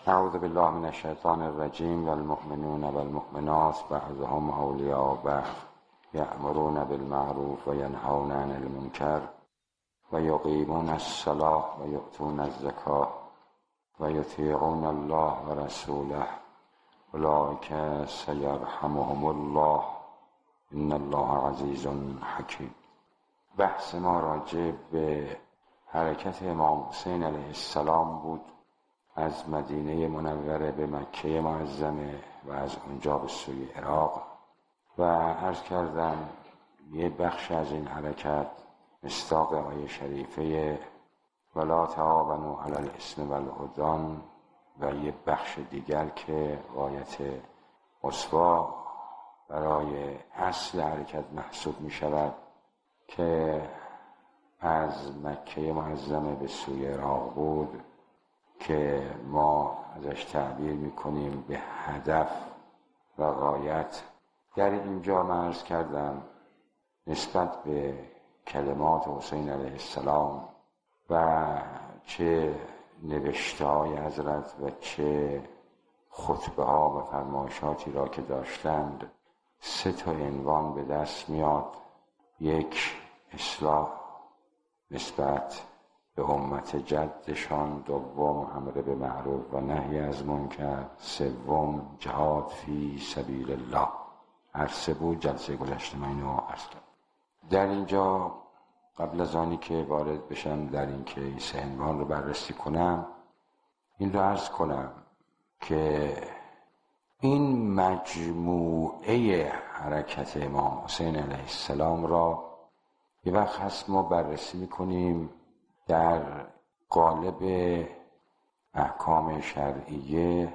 اعوذ بالله من الشیطان الرجیم والمؤمنون والمؤمنات بعضهم اولیاء بعض یأمرون بالمعروف وینهون عن المنکر ویقیمون الصلاة ویؤتون الزکاة ویطیعون الله ورسوله اولئک سیرحمهم الله ان الله عزیز حکیم. بحث ما راجع به حرکت امام حسین علیه السلام بود از مدینه منوره به مکه معظمه و از اونجا به سوی عراق و عرض کردم یه بخش از این حرکت مصداق آیه شریفه ولا تعاونوا علی الاثم والعدوان و یه بخش دیگر که غایت قصوا برای اصل حرکت محسوب می شود که از مکه معظمه به سوی عراق بود که ما ازش تعبیر میکنیم به هدف و غایت. در اینجا من عرض کردم نسبت به کلمات حسین علیه السلام و چه نوشته های حضرت و چه خطبه ها و فرمایشاتی را که داشتند 3 عنوان به دست میاد. 1. اصلاح نسبت به امت جدشان. 2. امر به معروف و نهی از منکر. 3. جهاد فی سبیل الله. هر 3 بود. جلسه گذشته من اینو عرض کردم. در اینجا قبل از آنی که وارد بشم در این که این 3 عنوان رو بررسی کنم این رو عرض کنم که این مجموعه حرکت امام حسین علیه السلام را یه وقت هست ما بررسی میکنیم در قالب احکام شرعیه،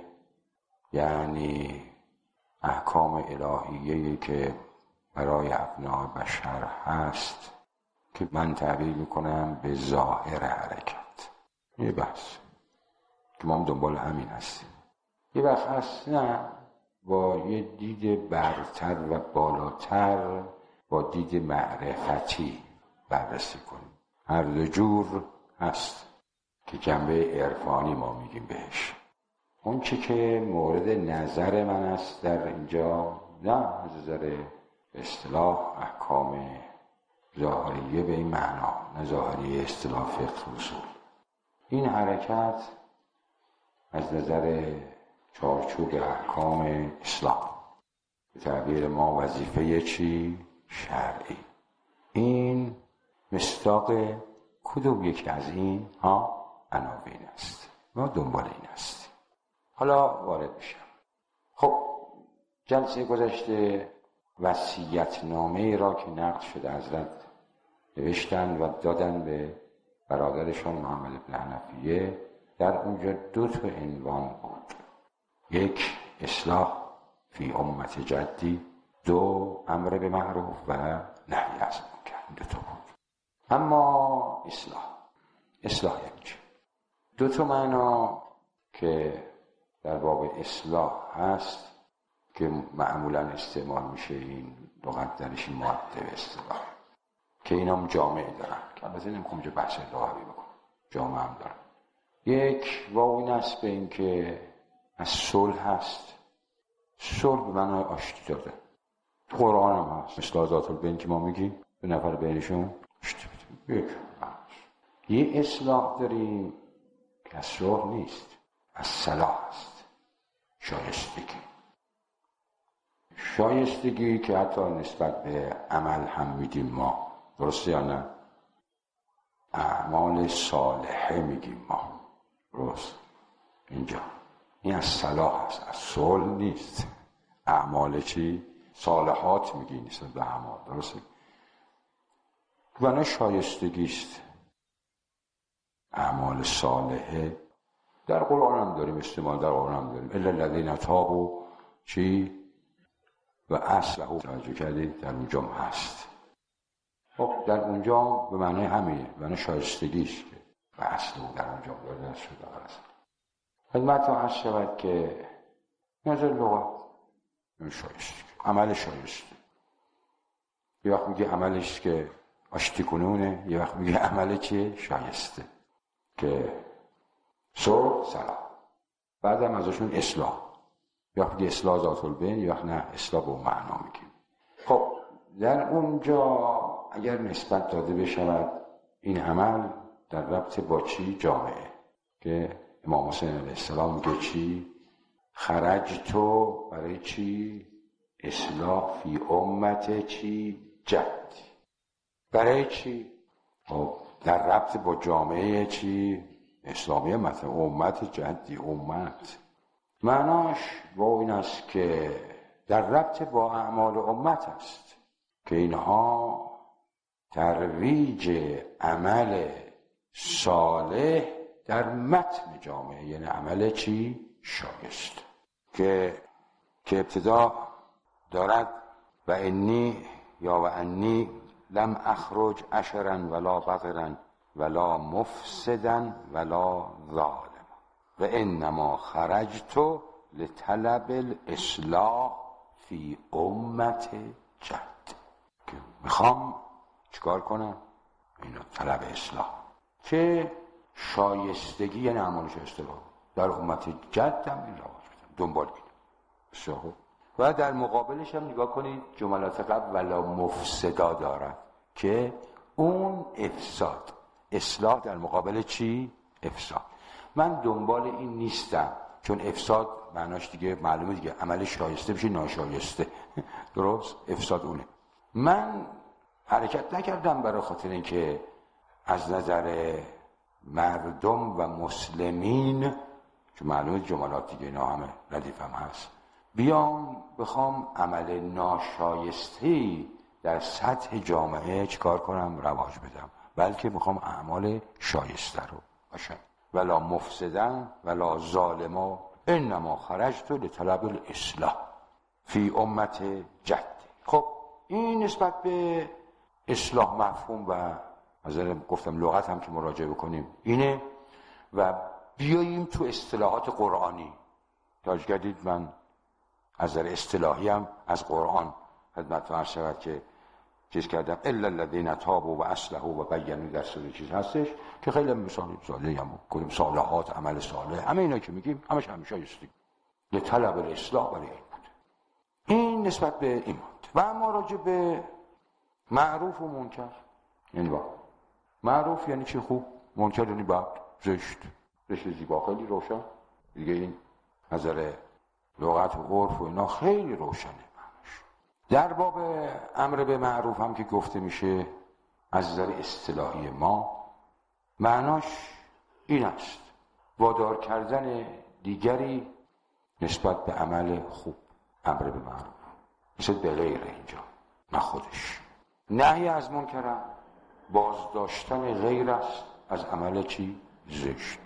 یعنی احکام الهیه‌ای که برای ابناء بشر هست که من تعبیر میکنم به ظاهر حرکت. یه بحث که ما هم دنبال همین هستیم. یه وقت هست نه با یه دید برتر و بالاتر با دید معرفتی بررسی کنیم. هر 2 جور هست که جنبه عرفانی ما میگیم بهش. اون چی که مورد نظر من است در اینجا نه از نظر اصطلاح احکام ظاهریه به این معنا، نه ظاهریه اصطلاح فقه اصول. این حرکت از نظر چارچوب احکام اسلام به تعبیر ما وظیفه چی؟ شرعی. این مصداق کدوم یکی از این عناوین است. ما دنبال این هستیم. حالا وارد بشم. خب جلسه گذشته وصیت‌نامه‌ای را که نقل شده حضرت نوشتن و دادن به برادرشان محمد بن حنفیه، در اونجا 2 عنوان بود. 1. اصلاح فی امت جدی. 2. امر به معروف و نهی از منکر. 2 بود. اما اصلاح یعنی چه؟ 2 معنا که در باب اصلاح هست که معمولا استعمال میشه این لغت درش این مؤدب اصطلاح که اینا هم جامعه دارن که البته نمیخوام اینجا بحث لاغوی بکنم، جامعه هم دارن. 1 واو این است به این که از صلح هست. صلح به معنای آشتی داده. تو قرآن هم هست مثل ذات البین که ما میگیم 2 نفر بینشون آشتی بده. 1 یه اصلاح داریم که از صلح نیست، از صلاح است. شایستگی که حتی نسبت به عمل هم میگیم ما، درسته یا نه؟ اعمال صالحه میگیم ما، درست؟ اینجا این از صلاح است، از صلح نیست. اعمال چی؟ صالحات میگیم نسبت به اعمال، درسته؟ بنا شایستگی است. اعمال صالحه در قرآن هم داریم استعمال، در قرآن هم داریم الا الذین تابوا چی؟ و اصلحوا. توجه کردید؟ در اونجا هست. خب در اونجا به معنی همینه، به معنی شایستگیش که و اصلحوا در اونجا دارده شده است. خدمت رو عرض شود که نظر لغت شایسته، عمل شایسته. یه وقت میگه عملش که آشتی کنونه، یه وقت میگه عمل چیه؟ شایسته که صلح صلاح. بعدم ازشون اصلاح، یا وقتی اصلاح ذات البین یا نه اصلاح به معنا میگیم. خب در اونجا اگر نسبت داده بشود این عمل در ربط با چی؟ جامعه، که امام حسین علیه السلام میگه چی؟ خرجتو برای چی؟ اصلاح فی امت چی؟ جد. برای چی؟ خب در ربط با جامعه چی؟ اسلامی، مثلا امت جدی. امت معناش با این است که در ربط با اعمال امت است که اینها ترویج عمل صالح در متن جامعه، یعنی عمل چی؟ شایسته، که ابتدا دارد و انی یا و انی لم اخرج عشرا ولا بغرا ولا مفسدا ولا ظالما و انما خرجت لطلب الاصلاح فی امت جد. که میخوام چیکار کنم؟ اینو طلب اصلاح که شایستگی، یعنی اعمالش اصلاح در امت جد هم این رواج بدم، دنبال کنم. و در مقابلش هم نگاه کنید جملات قبل ولا مفسدا دارد که اون افساد. اصلاح در مقابل چی؟ افساد. من دنبال این نیستم، چون افساد معناش دیگه معلومه دیگه، عمل شایسته بشه ناشایسته. درست؟ افساد اونه. من حرکت نکردم برای خاطر اینکه از نظر مردم و مسلمین، چون معلومه جملات دیگه اینا همه ردیف هم هست، بیام بخوام عمل ناشایسته در سطح جامعه چیکار کنم؟ رواج بدم، بلکه میخوام اعمال شایسته رو باشه. ولا مفسدن ولا ظالما انما خرجت لطلب الاصلاح فی امت جد. خب این نسبت به اصلاح مفهوم و مثلا گفتم لغت هم که مراجعه بکنیم اینه. و بیاییم تو اصطلاحات قرآنی. تاج کردید من از نظر اصطلاحی هم از قرآن خدمتتون عرض شود که چیز کردم الا الذین تابوا و اصلحوا و بینوا، در سوره چیز هستش که خیلی مثال ساده هم کنیم، صالحات، عمل صالح، همه اینا که میگیم همش شایسته لطلب الاصلاح برای این بود. این نسبت به این بود. و اما راجع به معروف و منکر، یعنی با معروف یعنی چی؟ خوب. منکر یعنی بد، زشت، زیبا، خیلی روشن دیگه. این نظر لغت و عرف و اینا خیلی روشنه معناش. در باب امر به معروف هم که گفته میشه از نظر اصطلاحی ما معناش این است: وادار کردن دیگری نسبت به عمل خوب، امر به معروف، نسبت به غیر اینجا نه خودش. نهی از منکر بازداشتن غیر است از عمل چی؟ زشت.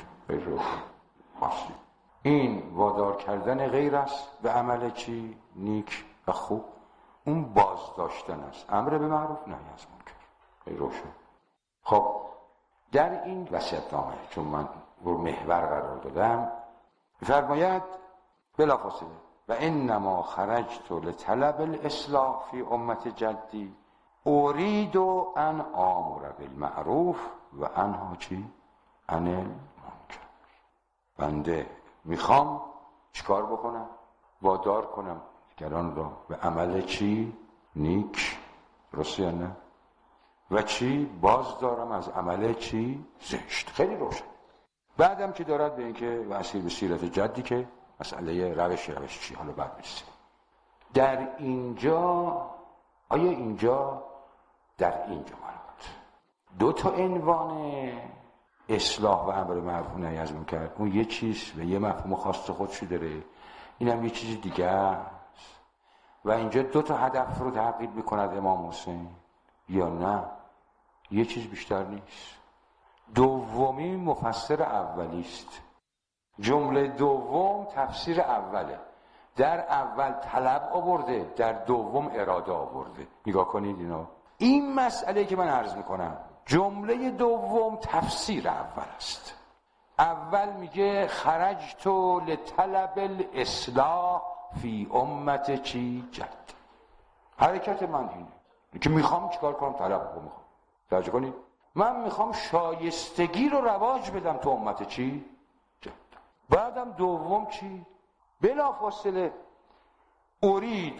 این وادار کردن غیر است به عمل چی؟ نیک و خوب. اون بازداشتن است. امر به معروف، نهی از منکر. خیلی روشن. خب در این وصیت‌نامه چون من رو محور قرار دادم فرماید بلافاصله و انما خرجت لطلب الاصلاح فی امت جدی اريد ان آمر بالمعروف و انها چی؟ عن المنکر. بنده میخوام چیکار بکنم؟ وادار کنم دیگران را به عمل چی؟ نیک، درسته یا نه؟ و چی؟ باز دارم از عمل چی؟ زشت. خیلی روشن. بعدم که دارد به اینکه وسیل به سیرت جدی که مسئله روش چی، حالا بعد میرسیم. در اینجا آیا اینجا در این جملات دو تا عنوان اصلاح و امر معروف و نهی از منکر، اون یه چیز و یه مفهوم خاص خودشو داره، اینم یه چیز دیگه است. و اینجا دو تا هدف رو تحقق میکند امام حسین یا نه؟ یه چیز بیشتر نیست. دومی مفسر اولی است. جمله دوم تفسیر اوله. در اول طلب آورده، در دوم اراده آورده. نگاه کنید اینو. این مسئله که من عرض میکنم، جمله دوم تفسیر اول است. اول میگه خرجت لطلب الاصلاح فی امت چی؟ جد. حرکت من اینه که میخوام چیکار کنم؟ طلب رو میخوام. توجه کنید، من میخوام شایستگی رو رواج بدم تو امت چی؟ جد. بعدم دوم چی؟ بلافاصله ارید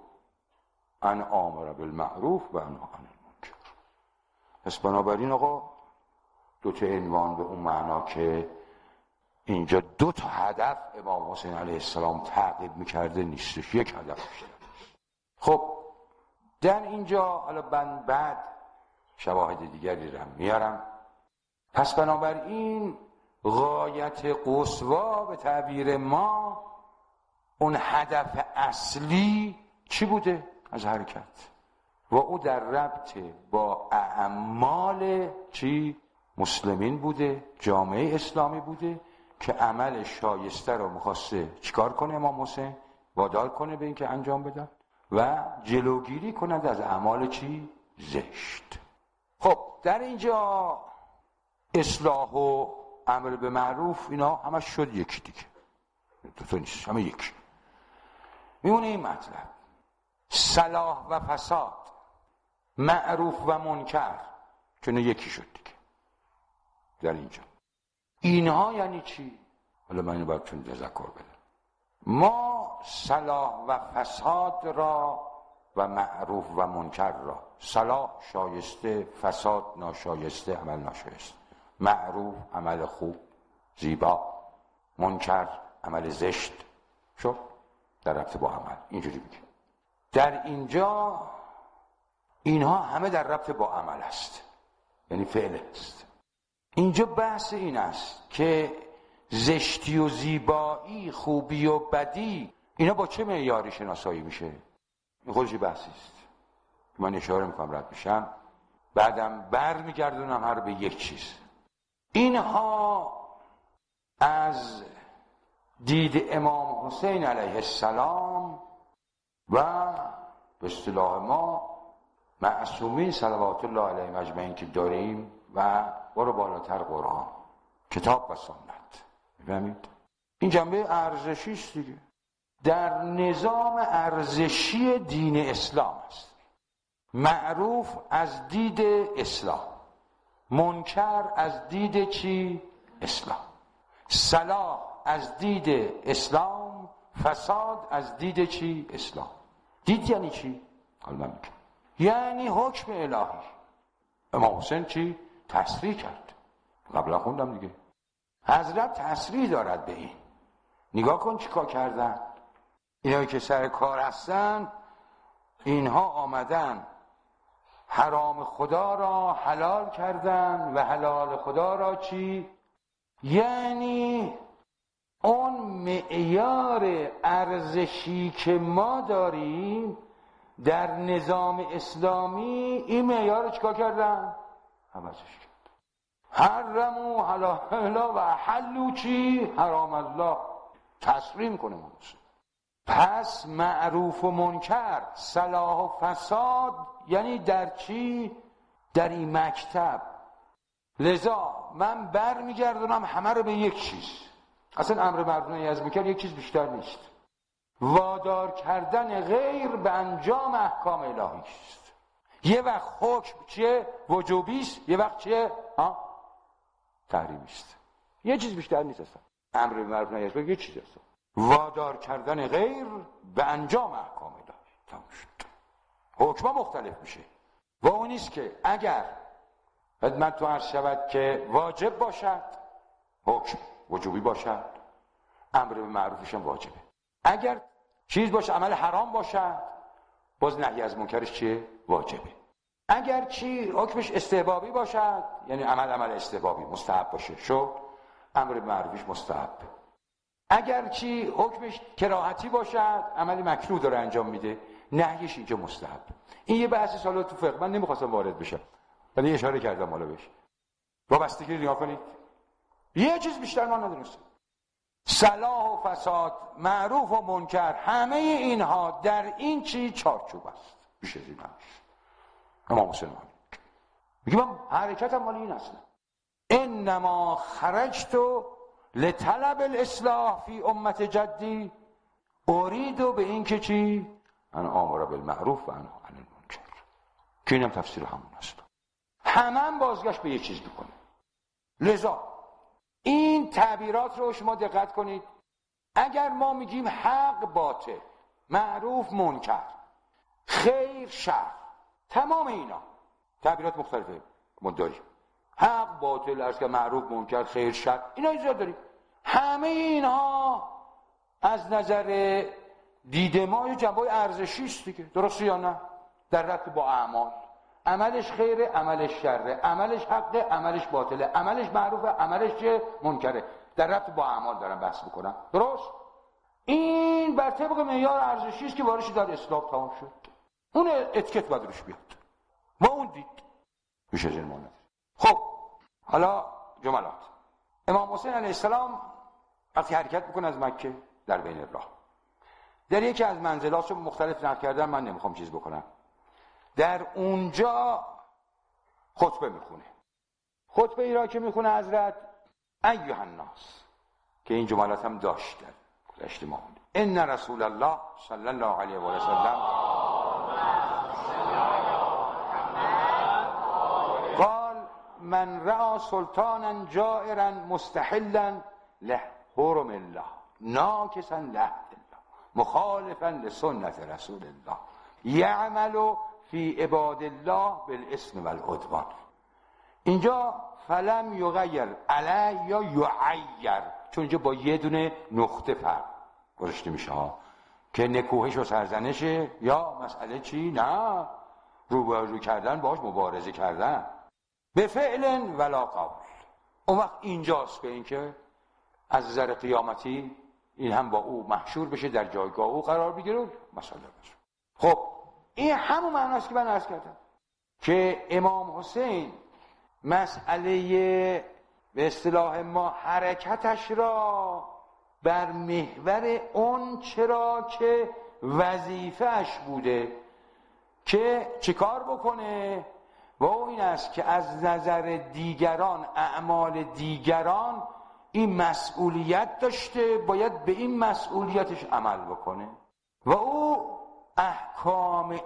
ان آمر بالمعروف و انها عن المنکر. پس بنابراین آقا دو تا عنوان به اون معنا که اینجا دو تا هدف امام حسین علیه السلام تعقیب میکرده نیستش، یک هدف بیشتر. خب در اینجا حالا بعد شواهد دیگری رو میارم. پس بنابراین غایت قصوا به تعبیر ما، اون هدف اصلی چی بوده از حرکت؟ و او در ربط با اعمال چی؟ مسلمین بوده، جامعه اسلامی بوده که عمل شایسته رو میخواسته چیکار کنه امام حسین؟ وادار کنه به این که انجام بدن و جلوگیری کند از اعمال چی؟ زشت. خب در اینجا اصلاح و امر به معروف اینا همه شد یکی دیگه، دو تا نیست، همه یکی. میونه این مطلب صلاح و فساد، معروف و منکر، چون یکی شد دیگه در اینجا. اینها یعنی چی؟ حالا من اینو باید چون تذکر بدم. ما صلاح و فساد را و معروف و منکر را، صلاح شایسته، فساد ناشایسته، عمل ناشایسته، معروف عمل خوب زیبا، منکر عمل زشت، شد در ربط با عمل. اینجوری بگیم در اینجا اینها همه در ربط با عمل است، یعنی فعل است. اینجا بحث این است که زشتی و زیبایی، خوبی و بدی، اینا با چه معیاری شناسایی میشه؟ این خودش بحثی است. من اشاره میکنم رد میشم، بعدم برمیگردونم هر به یک چیز. اینها از دید امام حسین علیه السلام و به اصطلاح ما معصومین صلوات الله علیهم اجمعین که داریم و برو بالاتر قرآن، کتاب و سنت. می‌فهمید؟ این جنبه ارزشی است دیگه، در نظام ارزشی دین اسلام است. معروف از دید اسلام، منکر از دید چی؟ اسلام. صلاح از دید اسلام، فساد از دید چی؟ اسلام. دید یعنی چی؟ حالا من میگم یعنی حکم الهی. امام حسین چی؟ تصریح کرد، قبلا خوندم دیگه. حضرت تصریح دارد به این. نگاه کن چی کار کردن اینایی که سر کار هستن. اینها آمدن حرام خدا را حلال کردن و حلال خدا را چی؟ یعنی اون معیار ارزشی که ما داریم در نظام اسلامی، این معیار رو چیکار کردن؟ عوضش کرد. حرمو حلال و حلو چی؟ حرام الله. تصریم کنه موضوع. پس معروف و منکر، صلاح و فساد یعنی در چی؟ در این مکتب. لذا من برمیگردونم همه رو به یک چیز. اصلا امر معروف نهی از منکر یک چیز بیشتر نیست، وادار کردن غیر به انجام احکام الهی است. یه وقت حکم چیه؟ وجوبی است، یه وقت چیه؟ تحریمی است. یه چیز بیشتر نیست اصلا. امر معروف نهی از منکر یه چیز است، وادار کردن غیر به انجام احکام الهی. تموم شد. حکم مختلف میشه و اون نیست که اگر خدمت تو عرض شود که واجب باشد، حکم وجوبی باشد، امر به معروفش هم واجبه. اگر چیز باشه عمل حرام باشد، باز نهی از منکرش چیه؟ واجبه. اگر چی حکمش استحبابی باشد، یعنی عمل استحبابی مستحب باشه، شو امر به معروفش مستحب. اگر چی حکمش کراهتی باشد، عمل مکروه داره انجام میده، نهیش اینجا مستحب. این یه بحث سالا تو فقه، من نمیخواستم وارد بشم ولی اشاره کردم حالا بهش. وابستگی نگاه کنید، یه چیز بیشتر ما ندونستیم. صلاح و فساد، معروف و منکر، همه اینها در این چی چارچوب است. بیش از این نمیشه. امام حسین میگه من حرکتم مال این اصلا. انما خرجت لطلب الاصلاح فی امت جدی، اریدو به این که چی؟ ان آمر بالمعروف و انها عن المنکر. که اینم تفسیر همون است. همه بازگشت به یه چیز میکنه. لذا این تعبیرات رو شما دقت کنید. اگر ما میگیم حق باطل، معروف منکر، خیر شر، تمام اینا تعبیرات مختلفه ما داریم. حق باطل، عرض که معروف منکر، خیر شر، اینا زیاد داریم. همه اینها از نظر دید ما یه جنبه ارزشی است دیگه، درسته یا نه؟ در رابطه با اعمال، عملش خیره، عملش شره، عملش حقه، عملش باطله، عملش معروفه، عملش چه؟ منکره. در رابطه با اعمال دارم بحث میکنم، درست؟ این بر طبق معیار ارزشی است که وارش در اسلام تمام شد. اون اتیکت باید روش بیاد و اون دید میشه زیر ما نداره. خب حالا جملات. امام حسین علیه السلام وقتی حرکت میکنه از مکه در بین راه، در یکی از منزلاتشو مختلف نقل کردن، من نمیخوام چیز بکنم، در اونجا خطبه میخونه. خطبه ای را که میخونه حضرت ایها الناس، که این جملات هم داشت در گذشته ما بود. ان رسول الله صلی الله علیه و سلم قال من رأى سلطانا جائرا مستحلا له حرم الله ناکسا له الله مخالفا لسنت رسول الله یعمل فی عباد الله بالاسم والعدوان. اینجا فلم یغیر علی یا یعیر، چون اینجا با یه دونه نقطه فرق گذاشته میشه ها، که نکوهش و سرزنشه یا مسئله چی؟ نه، روبرو کردن باش، مبارزه کردن به فعل ولا قول. اون وقت اینجاست که اینکه از نظر قیامتی این هم با او محشور بشه، در جایگاه او قرار بگیره مسئله بشه. خب این همون معناست که من عرض کردم که امام حسین مسئله به اصطلاح ما حرکتش را بر محور اون چرا که وظیفه‌اش بوده که چیکار بکنه، و این است که از نظر دیگران، اعمال دیگران این مسئولیت داشته، باید به این مسئولیتش عمل بکنه و او احکام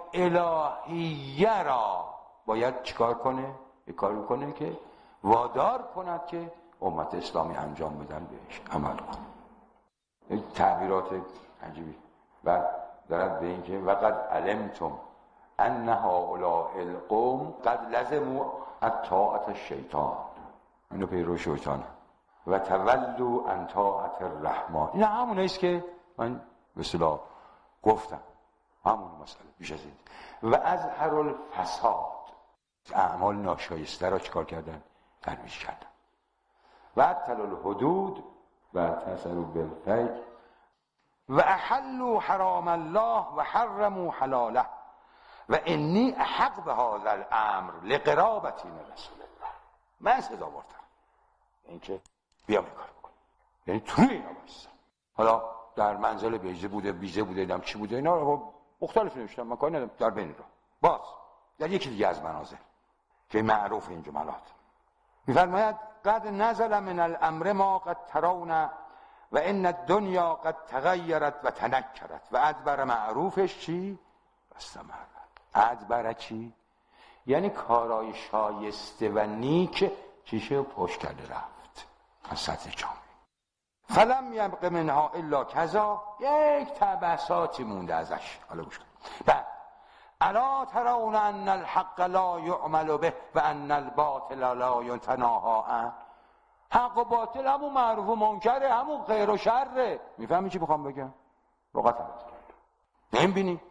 الهیه را باید چیکار کنه؟ یک کاری بکنه که وادار کند که امت اسلامی انجام بدن، بهش عمل کنه. این تعبیرات عجیبی و دارد به این که وقد علمتم ان هؤلاء القوم قد لزموا طاعت الشیطان، اینو پیرو شیطانه و تولوا عن طاعت الرحمن. این همونه است که من به اصطلاح گفتم، همون مسئله بیش از این. و اظهر الفساد، اعمال ناشایسته را چکار کردن؟ ترویج کردن. و ابطلوا الحدود و تأثروا بالفیء و احلوا حرام الله و حرموا حلاله و انی احق به هذا الامر لقرابتی من رسول الله. من صدا بردم این که بیام این کار بکنم، یعنی توی اینا بایستم. حالا در منزل بیزه بوده، بیزه بوده، دیدم چی بوده، اینا رو مختلف نوشتم، من کاری ندارم. در بین رو باز در یکی دیگه از منازل که معروف این جملات میفرماید قد نزل من الامر ما قد ترون و ان الدنیا قد تغیرت و تنکرت و ادبر معروفش چی؟ استمر. ادبر چی؟ یعنی کارای شایسته و نیک چیشه پشت کرده رفت از سطح جامعه. فلم یبق منها الا کذا، یک تبساتی مونده ازش. حالا گوش کن. بعد الا ترون ان الحق لا یعمل به و ان الباطل لا یتناهی عنه. حق و باطل همون معروف و منکره، همون خیر و شره. میفهمی چی بخوام بگم؟ لغت نمیبینی؟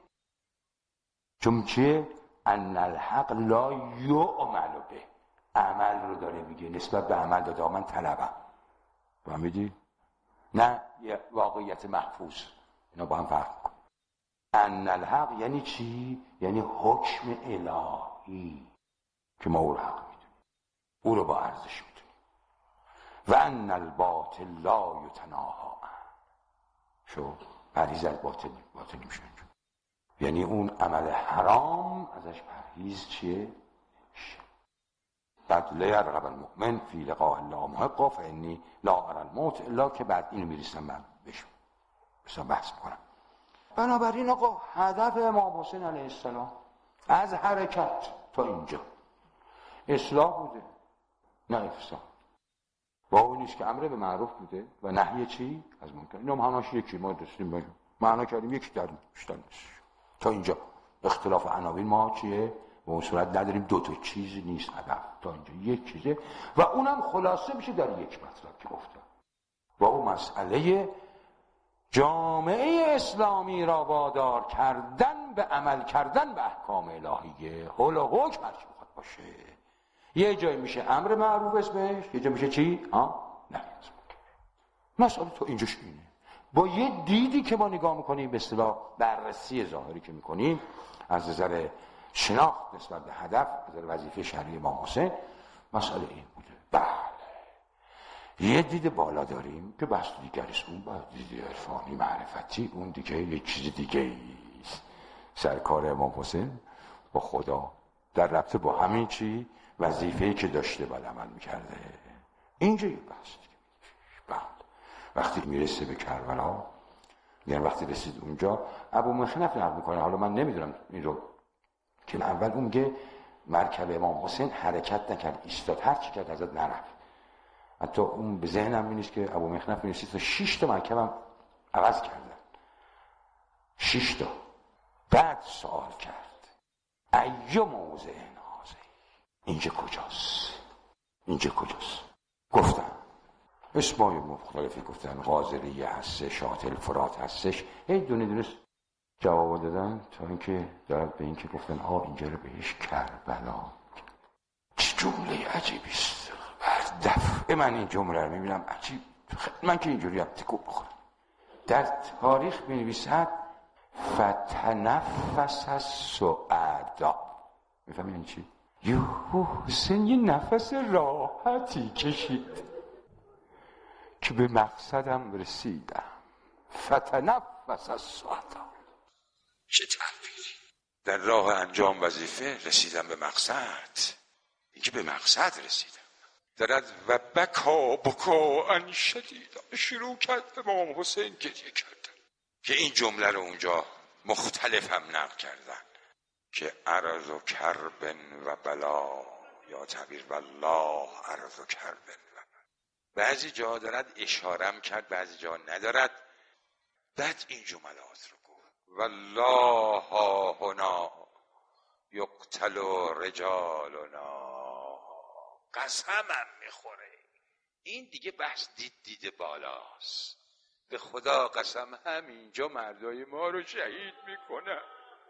چون چیه؟ ان الحق لا یعمل به، عمل رو داره میگه، نسبت به عمل داده من طلبم. فهمیدی؟ نه یه واقعیت محفوظ. اینا با هم فرق میکنه. ان الحق یعنی چی؟ یعنی حکم الهی که ما او رو حق میدونیم، او رو با ارزش میدونیم. و ان الباطل لا یتناهی عنه. شو پرهیز از باطل میشه، یعنی اون عمل حرام ازش پرهیز چیه؟ بعد لیرغب المؤمن فی لقاء الله محقا فانی لا اری الموت الا، که بعد اینو میرسم من بشم بحث میکنم. بنابراین آقا هدف امام حسین علیه السلام از حرکت تا اینجا اصلاح بوده، نه افساد. با اون نیست که امر به معروف بوده و نهی چی؟ از منکر. اینا معناش یکی، ما داشتیم معنا کردیم یکی در بیشتر نیست. تا اینجا اختلاف عناوین ما چیه؟ به اون صورت نداریم، دو تا چیزی نیست هدف، تا اینجا یک چیزه و اونم خلاصه میشه در یک مطلب که گفتم، با اون مسئله جامعه اسلامی را وادار کردن به عمل کردن به احکام الهیه، حول و حکم هرچی بخواد باشه. یه جایی میشه امر معروف اسمش، یه جایی میشه چی؟ نهی از منکر. مسئله تو اینجاش اینه. با یه دیدی که ما نگاه میکنیم، به اصطلاح بررسی ظاهری که میکنیم از نظر شناخت نسبت به هدف، از نظر وظیفه شرعی امام حسین، مسئله این بوده. بله یه دید بالا داریم که بحث دیگریست، اون باید دید عرفانی معرفتی، اون دیگه یک چیز دیگه ایست. سرکار امام حسین با خدا در رابطه با همین چی وظیفه‌ای که داشته باید عمل میکرده. اینجا یه بحث دیگه. بله وقتی میرسه به کربلا، یعنی وقتی رسید اونجا، ابو مخنف نقل میکنه، حالا من نمیدونم این رو، که اول اون میگه مرکب امام حسین حرکت نکرد، ایستاد، هر چی کرد ازت نرفت. حتی اون به ذهنم می‌نیست که ابو مخنف می‌نویسید تا 6 تا مرکبم عوض کردن، 6 تا. بعد سوال کرد ایو موضع هذه، اینجا کجاست؟ اینجا کجاست؟ گفتن اسمای مختلفی گفتن، غازریه هسته، شاطئ الفرات هستش، هی دونه دونه جواب دادن تا اینکه دارد به اینکه گفتن اینجا رو بهش کربلا. چه جمله عجیبی است. هر دفعه من این جمله رو میبینم عجیب، من که اینجوری هم تکون بخورم. در تاریخ می‌نویسد فتنفس السعدا. میفهمی این چی؟ حسین یه نفس راحتی کشید که به مقصدم رسیدم. فتنفس السعدا. چه تعبیری! در راه انجام وظیفه رسیدم به مقصد. اینکه به مقصد رسیدم. دارد و بکا ان شدیدا، شروع کرد امام حسین گریه کردن، که این جمله رو اونجا مختلف هم نقل کردن که عرض و کربن و بلا، یا تعبیر والله عرض و کربن و بلا. بعضی جا دارد اشارم کرد، بعضی جا ندارد. بعد این جملات رو گفت والله ها هنا یقتل رجالنا، قسمم میخوره. این دیگه بحث دید بالاست. به خدا قسم همینجا مردای ما رو شهید میکنن.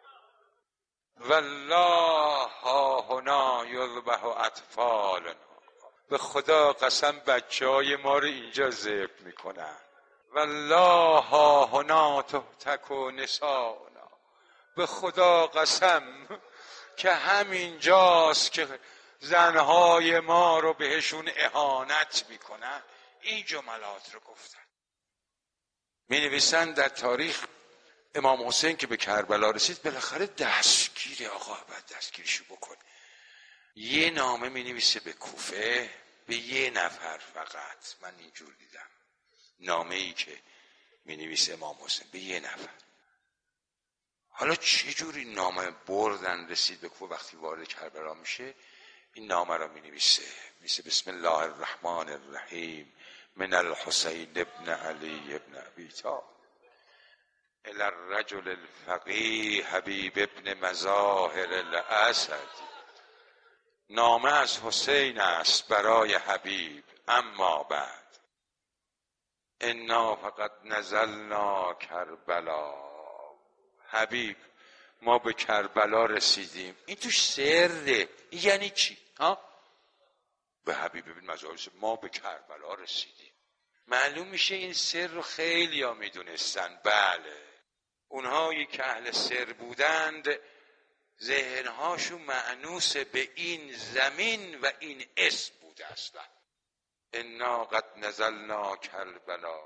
والله ها هنا یذبح اطفالنا، به خدا قسم بچهای ما رو اینجا ذبح میکنن. والله ها هنا تهتک نساؤنا، به خدا قسم که همینجاست که زنهای ما رو بهشون اهانت میکنن. این جملات رو گفتن. می نویسن در تاریخ امام حسین که به کربلا رسید بالاخره دستگیر، آقا باید دستگیرشو بکن. یه نامه می نویسه به کوفه به یه نفر فقط، من اینجور دیدم نامه ای که می نویسه امام حسین به یه نفر. حالا چه جوری نامه بردن رسید به کوفه؟ وقتی وارد کربلا میشه این نامه را می نویسه بسم الله الرحمن الرحیم من الحسین ابن علی ابن ابی طالب الی الرجل الفقیه حبیب ابن مظاهر الاسد. نامه از حسین است برای حبیب، اما بعد انا فقط نزلنا کربلا. حبیب ما به کربلا رسیدیم. این توش سره. یعنی چی؟ به حبیب ابن مظاهر ما به کربلا رسیدیم. معلوم میشه این سر رو خیلی ها میدونستن. بله اونهایی که اهل سر بودند ذهنهاشون مأنوس به این زمین و این اسم بوده اصلا. انا قد نزلنا کربلا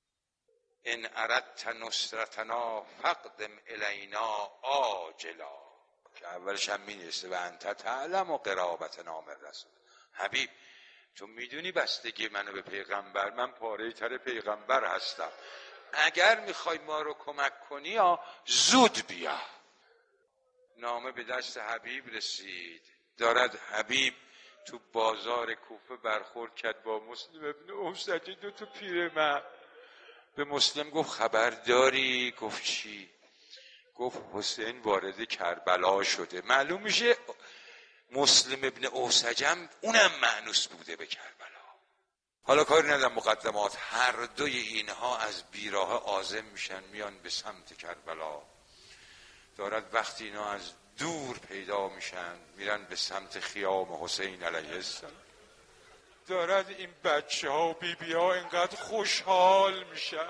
ان اردت نصرتنا فقدم الینا عاجلا، که اولش هم می‌نویسه و انت تعلم و قرابت نام رسول. حبیب تو میدونی بستگی منو به پیغمبر، من پاره تر پیغمبر هستم. اگر میخوای ما رو کمک کنی زود بیا. نامه به دست حبیب رسید. دارد حبیب تو بازار کوفه برخورد کرد با مسلم ابن اوسجه، 2 تا پیرمرد. به مسلم گفت خبر داری؟ گفت چی؟ گفت حسین وارد کربلا شده. معلوم میشه مسلم ابن اوسجم اونم مأنوس بوده به کربلا. حالا کاری ندارم مقدمات، هر دوی اینها از بیراه عازم میشن، میان به سمت کربلا. دارد وقتی اینا از دور پیدا میشن میرن به سمت خیام حسین علیه السلام. دارد این بچه ها و بی بی ها اینقدر خوشحال میشن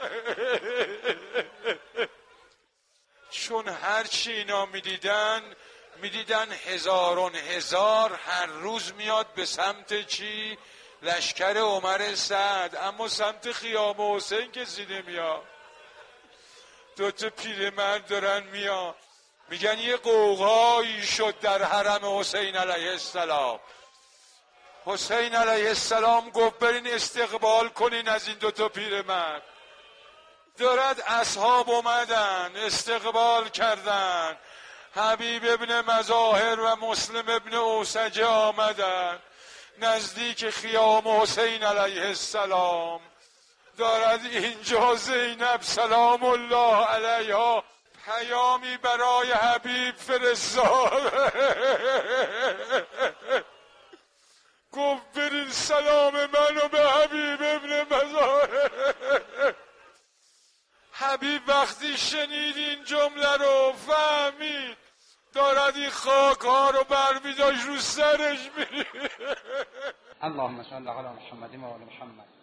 چون هرچی اینا میدیدن هزاران هزار هر روز میاد به سمت چی؟ لشکر عمر سعد، اما سمت خیام حسین کسی نمیاد. 2 تا پیرمرد دارن میان، میگن یه غوغایی شد در حرم حسین علیه السلام. حسین علیه السلام گفت برین استقبال کنین از این 2 تا پیرمرد. دارد اصحاب اومدن استقبال کردن، حبیب ابن مظاهر و مسلم ابن اوسجه آمدن نزدیک خیام حسین علیه السلام. دارد اینجا زینب سلام الله علیها پیامی برای حبیب فرستاد گفت برین سلام منو به حبیب ابن مظاهر. حبیب وقتی شنید این جمله رو فهمید، دارد این خاک ها رو برمیداشت رو سرش میرید. اللهم صل علی محمد و آل محمد.